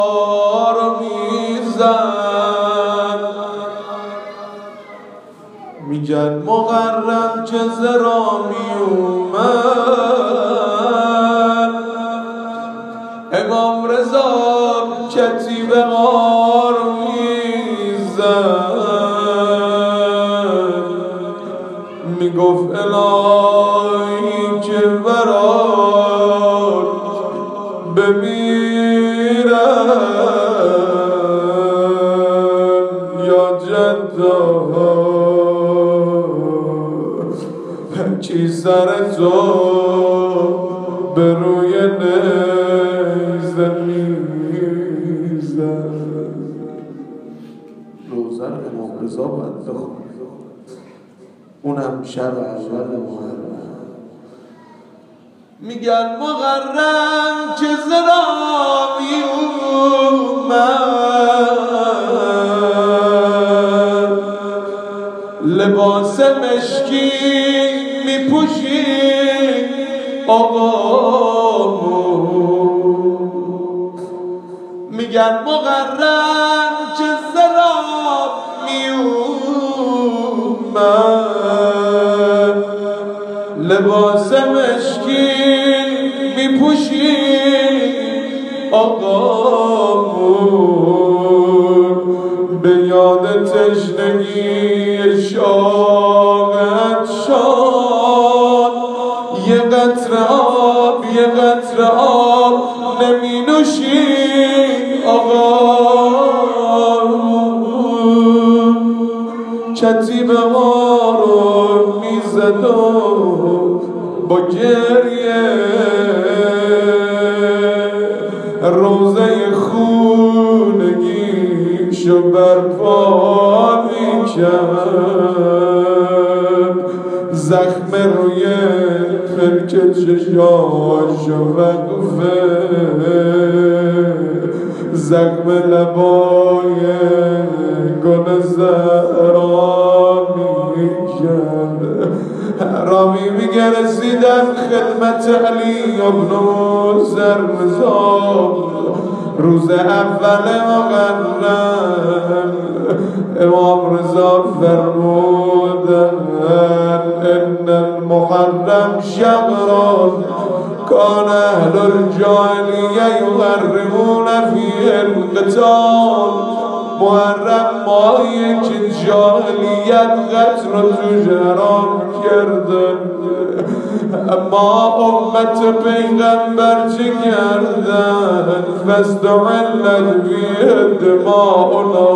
میگن مقرم که زرامی اومد، امام رضا کتیب غار میزد، میگفت الهی که برات بمیرم یا جدا چی سر تو به روی نیزه میزد. روزن امام رضا باید بخونی، اونم شب اول محرم. میگن مقرم که زرامی اومد، لباس مشکی میپوشی آقا. میگن مقرم که زرامی اومد، لباس مشکی میپوشی آقامون، به یاد تشنگی شاقت شاد، یه قطره آب یه قطره آب نمی نوشی آقامون. کتیب ما رو میزد و با گریه روزه خونگیشو برپا میکرد، زخم روی پلک چشاشو وقفه، زخم لبای گل زهرا میکرد. رامی میگه رسیدم خدمت علی ابن زرمزا، روز اول محرم امام رضا فرمودن ان المحرم شهر کان اهل الجاهلیه یحرمون فیه القتال. محرم ماهیه که جاهلیت قتل رو توش حرام کردن، اما امت پیغمبر چه کردن؟ فاستحلت فیه دماؤنا،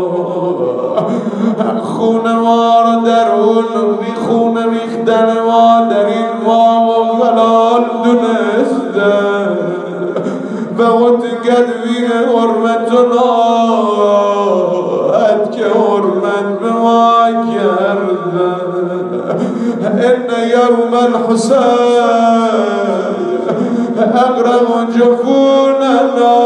خون ما رو در اون خون ریختن ما در این ماه حلال دونستن. فوتکت فیه حرمتنا، که حرمت به ما کردن. ان یوم الحسین اقرب جفوننا،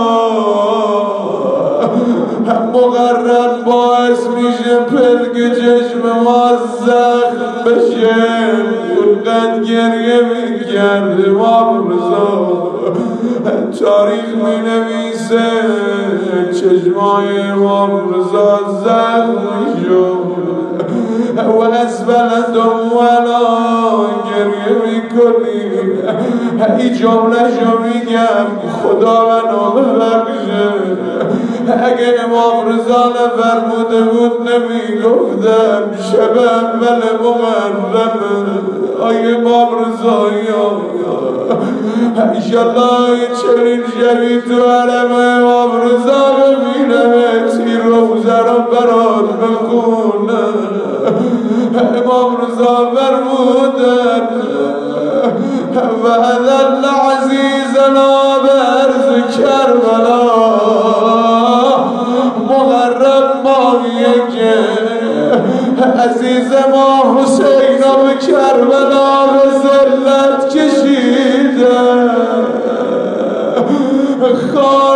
مقرر باعث میشه پلک چشم ما زخم بشه. اونقدر گریه میکرد امام رضا، تاریخ مینویسه چشمای امام رضا زخم شد و اسفلتم ولا گریه میکنی. ای جمله شو میگم خدا منو ببخشه، اگه امام رضا نفرموده بود نمیگفتم شب اول محرم. آی امام رضا انشالله چنین شبی تو حرم امام رضا ببینم، تی روزه رو برات بخونم. امام رضا فرمودن و اذل عزیزنا برز کربلا، محرم ماهیه که عزیز ما حسین به کربلا به ذلت کشیده.